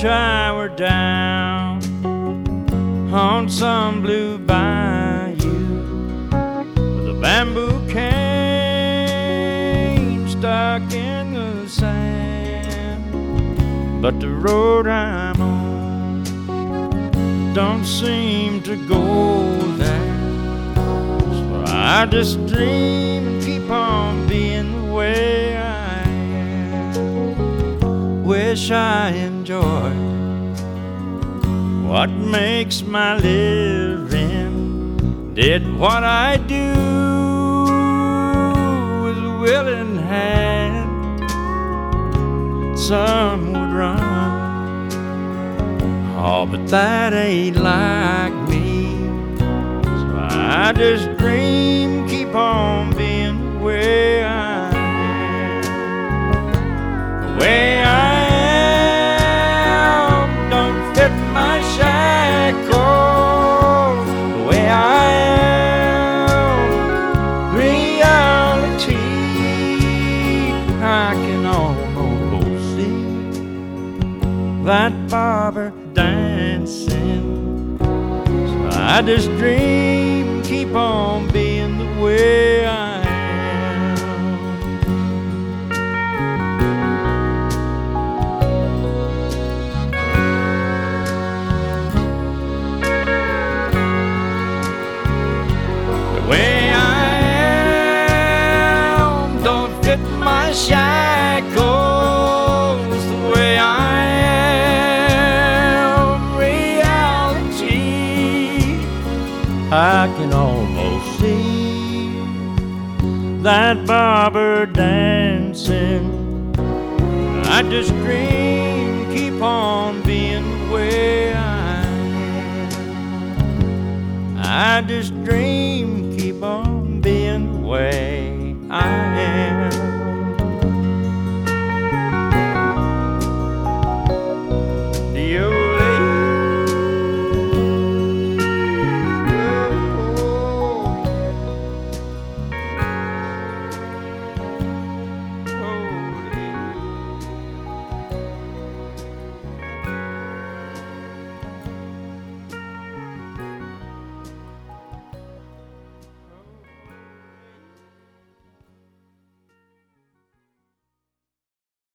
wish I were down on some blue bayou with a bamboo cane stuck in the sand. But the road I'm on don't seem to go there, so I just dream and keep on being the way I am. Wish I enjoyed what makes my living, did what I do with a willing hand. Some would run, oh, but that ain't like me. So I just dream, keep on being the way I am. The way I am don't fit my shackles. The way I am, reality, I can almost see that barber dancing. So I just dream, keep on being the way I am. The way I am don't fit my shackles. The way I I can almost see that barber dancing. I just dream, keep on being the way I am. I just dream, keep on being the way